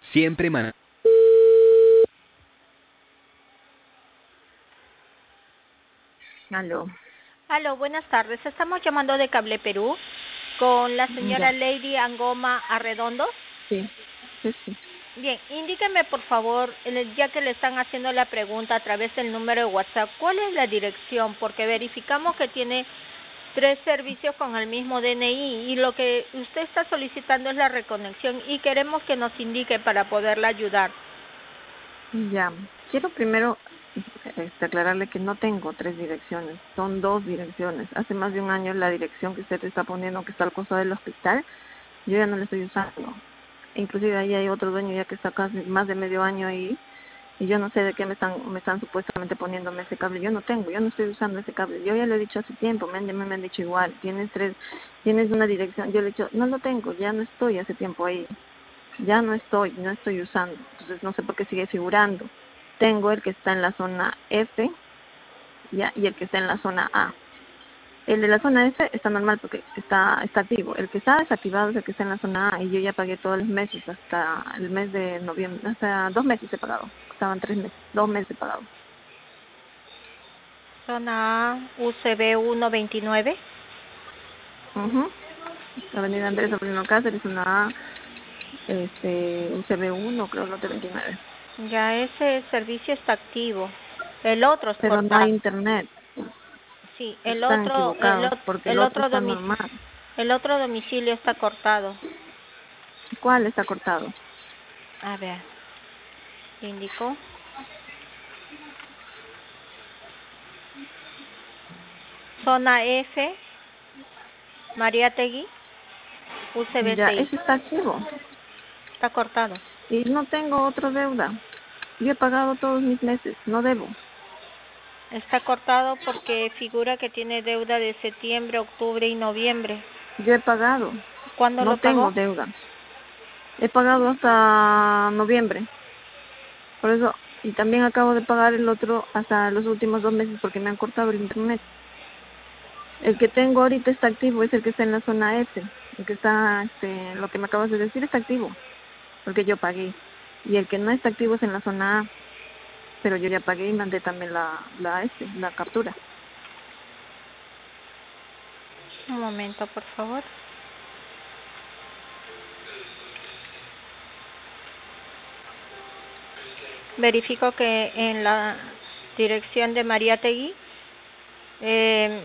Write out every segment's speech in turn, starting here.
Siempre man... Aló. Aló, buenas tardes. Estamos llamando de Cable Perú con la señora Ya, Lady Angoma Arredondo. sí, sí, sí. Bien, indíqueme por favor, ya que le están haciendo la pregunta a través del número de WhatsApp, ¿cuál es la dirección? Porque verificamos que tiene 3 servicios con el mismo DNI y lo que usted está solicitando es la reconexión y queremos que nos indique para poderla ayudar. Ya. Quiero primero aclararle que no tengo 3 direcciones, son 2 direcciones. Hace más de un año la dirección que usted está poniendo, que está al costado del hospital, yo ya no la estoy usando. Inclusive ahí hay otro dueño ya que está casi más de medio año ahí, y yo no sé de qué me están supuestamente poniéndome ese cable. Yo no tengo, yo no estoy usando ese cable. Yo ya lo he dicho hace tiempo, me han dicho igual, tienes una dirección. Yo le he dicho, no lo tengo, ya no estoy hace tiempo ahí. Ya no estoy usando, entonces no sé por qué sigue figurando. Tengo el que está en la zona F, ya, y el que está en la zona A. El de la zona F está normal porque está activo. El que está desactivado es el que está en la zona A y yo ya pagué todos los meses hasta el mes de noviembre, hasta 2 meses he pagado. Estaban 3 meses, 2 meses he pagado. Zona A, UCB 129. Ujú. Avenida Andrés Avelino Cáceres, zona A, UCB1, creo, lote 29. Ya ese servicio está activo. El otro es Pero no hay cortado. internet. Sí, Están equivocados porque el otro está normal. el otro domicilio está cortado. ¿Cuál está cortado? A ver, indicó. Zona F, Mariátegui, UCB Ya, 6. ese está activo Está cortado. y no tengo otra deuda. Yo he pagado todos mis meses, no debo. Está cortado porque figura que tiene deuda de septiembre, octubre y noviembre. Yo he pagado, ¿Cuándo no lo pagó? tengo deuda. He pagado hasta noviembre, por eso, y también acabo de pagar el otro hasta los últimos 2 meses porque me han cortado el internet. El que tengo ahorita está activo, es el que está en la zona F, el que está, lo que me acabas de decir está activo, porque yo pagué. Y el que no está activo es en la zona A, pero yo ya pagué y mandé también la captura. Un momento, por favor. Verifico que en la dirección de Mariátegui eh,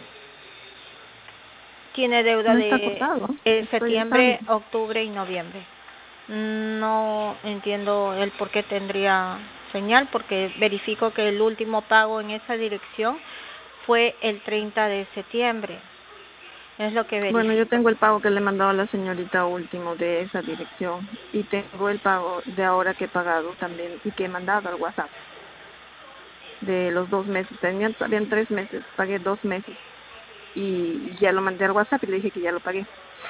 tiene deuda No está de cortado, estoy septiembre, usando. octubre y noviembre. No entiendo el por qué tendría señal, porque verifico que el último pago en esa dirección fue el 30 de septiembre. Es lo que Bueno, yo verifico. tengo el pago que le he mandado a la señorita último de esa dirección y tengo el pago de ahora que he pagado también y que he mandado al WhatsApp de los 2 meses. Habían 3 meses, pagué 2 meses y ya lo mandé al WhatsApp y le dije que ya lo pagué.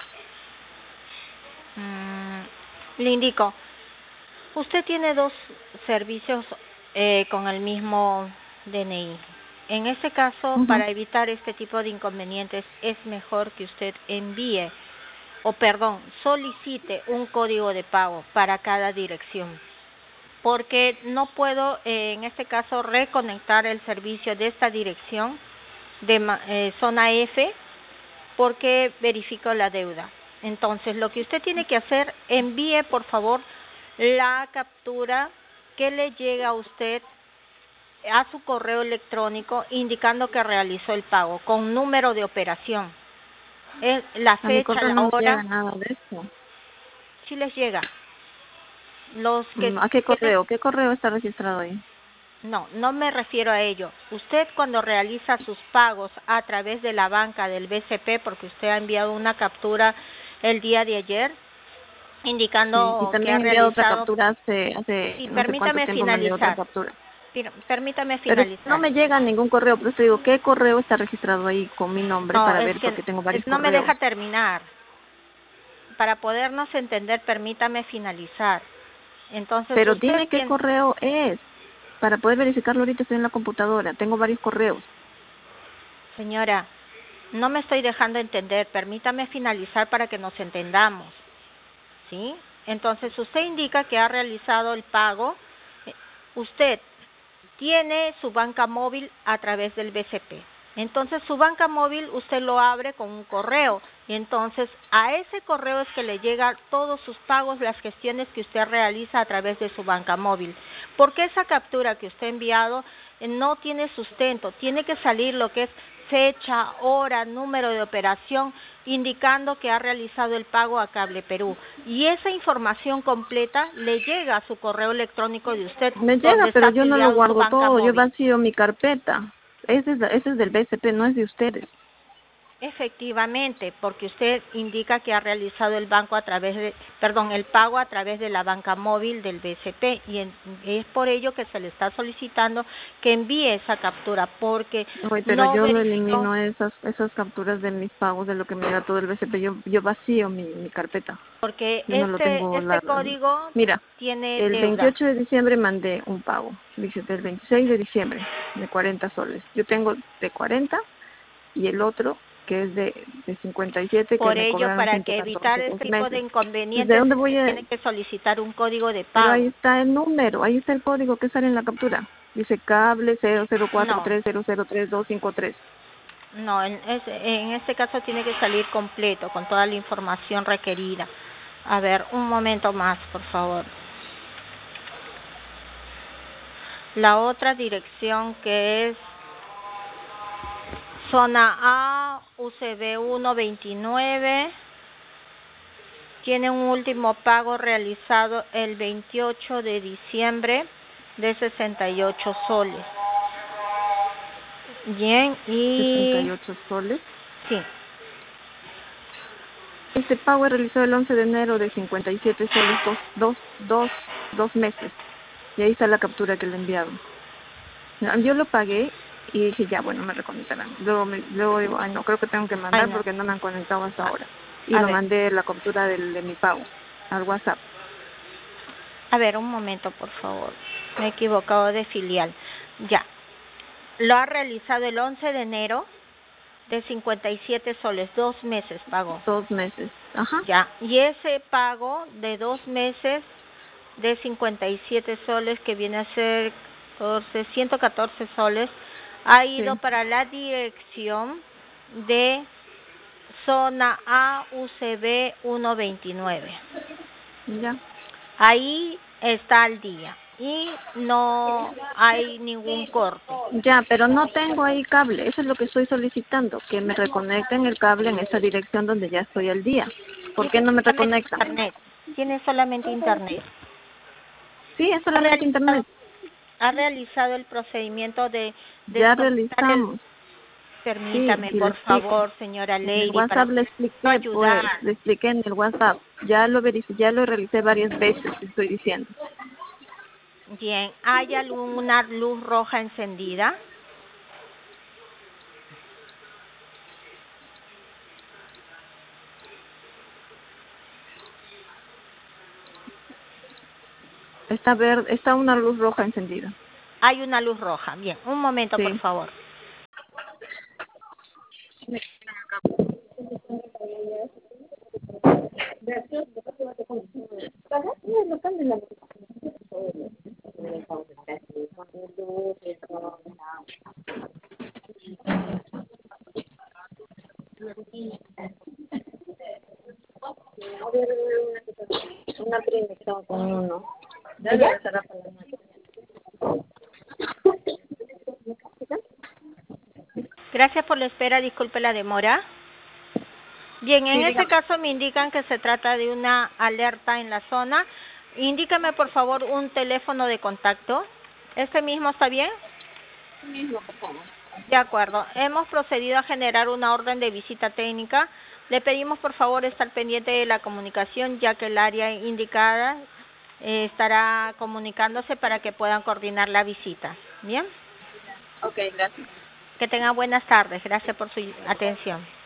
Le indico, usted tiene 2 servicios con el mismo DNI. En este caso, Ujú. para evitar este tipo de inconvenientes, es mejor que usted envíe, o perdón, solicite un código de pago para cada dirección, porque no puedo, en este caso, reconectar el servicio de esta dirección de zona F porque verifico la deuda. Entonces, lo que usted tiene que hacer, envíe por favor la captura que le llega a usted a su correo electrónico indicando que realizó el pago con número de operación, la A mi fecha, correo la no me llega hora, nada de esto. si les llega. Los que ¿A qué tienen, correo? ¿Qué correo está registrado ahí? no me refiero a ello. Usted cuando realiza sus pagos a través de la banca del BCP, porque usted ha enviado una captura el día de ayer, Sí, y indicando que también ha he enviado otra realizado. captura hace Sí, no sé cuánto tiempo mandé otra captura. Permítame Pero no finalizar. me llega ningún correo, pero te digo, ¿qué correo está registrado ahí con mi nombre No, para es ver? que Porque tengo varios no me deja correos. terminar. Para podernos entender, permítame finalizar. Entonces, Pero usted dime qué tiene, correo es. Para poder verificarlo ahorita estoy en la computadora. Tengo varios correos. señora, no me estoy dejando entender. Permítame finalizar para que nos entendamos. ¿Sí? Entonces, usted indica que ha realizado el pago. Usted tiene su banca móvil a través del BCP. Entonces, su banca móvil usted lo abre con un correo. Y entonces, a ese correo es que le llega todos sus pagos, las gestiones que usted realiza a través de su banca móvil. Porque esa captura que usted ha enviado no tiene sustento. Tiene que salir lo que es fecha, hora, número de operación, indicando que ha realizado el pago a Cable Perú. Y esa información completa le llega a su correo electrónico de usted. Me llega, donde pero está yo no lo afiliado su guardo banca todo, yo móvil. vacío mi carpeta. Ese es del BCP, no es de ustedes. Efectivamente, porque usted indica que ha realizado el banco a través de, el pago a través de la banca móvil del BCP y es por ello que se le está solicitando que envíe esa captura porque Oye, pero no yo lo verificó, elimino esas capturas de mis pagos, de lo que me da todo el BCP. Yo vacío mi carpeta. porque Yo no lo tengo. este código Mira, tiene el deuda. 28 de diciembre mandé un pago. Dice, del 26 de diciembre, de 40 soles. Yo tengo de 40 y el otro, que es de 57, que Por me ello, cobraron para que evitar 114 este por tipo de meses. Pues, ¿de inconvenientes, dónde voy a...? tiene que solicitar un código de Pero pago. ahí está el número, ahí está el código que sale en la captura. Dice cable No, 0043003253. no, en este caso tiene que salir completo, con toda la información requerida. A ver, un momento más, por favor. La otra dirección que es zona A, UCB 129, tiene un último pago realizado el 28 de diciembre de 68 soles. Bien, y 68 soles. sí, Este pago es realizado el 11 de enero de 57 soles, dos meses. Y ahí está la captura que le he enviado. No, yo lo pagué y dije, ya, bueno, me reconectarán. Luego digo, ay, no, creo que tengo que ay mandar no, porque no me han conectado hasta ahora. Y a lo ver, mandé la captura de mi pago al WhatsApp. un momento, por favor. Me he equivocado de filial. Ya, lo ha realizado el 11 de enero de 57 soles, 2 meses pagó. 2 meses. Ajá. Ya, y ese pago de 2 meses de 57 soles, que viene a ser 114 soles, ha ido Sí. para la dirección de zona A, UCB 129. Ya. Ahí está al día y no hay ningún corte. Ya, pero no tengo ahí cable. Eso es lo que estoy solicitando, que me reconecten el cable en esa dirección donde ya estoy al día. ¿Por qué Tiene no me solamente reconectan? internet. Tiene solamente internet. Sí, es Ha solamente realizado, internet. ha realizado el procedimiento de Ya solicitar el... realizamos. Sí, Permítame, y le por explico. favor, señora En el Lady, para WhatsApp le expliqué, ayudar. pues, le expliqué en el WhatsApp. Ya lo verifiqué, ya lo realicé varias veces, te estoy diciendo. Bien, ¿hay alguna luz roja encendida? Está verde, está una luz roja encendida. Hay una luz roja. Bien, un momento, por Sí. favor. Una prima que estaba con uno. ¿Ya? Gracias por la espera, disculpe la demora. Bien, en Sí, este dígame. caso me indican que se trata de una alerta en la zona. Indícame, por favor, un teléfono de contacto. ¿Este mismo está bien? Mismo, por favor. De acuerdo. Hemos procedido a generar una orden de visita técnica. Le pedimos, por favor, estar pendiente de la comunicación, ya que el área indicada estará comunicándose para que puedan coordinar la visita. ¿Bien? Ok, gracias. Que tengan buenas tardes. Gracias por su atención.